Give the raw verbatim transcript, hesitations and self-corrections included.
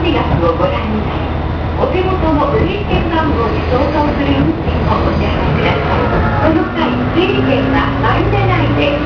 イ額をご覧になり、お手元の整理券番号に相当する運賃をお支払いください。この際、整理券は丸めないで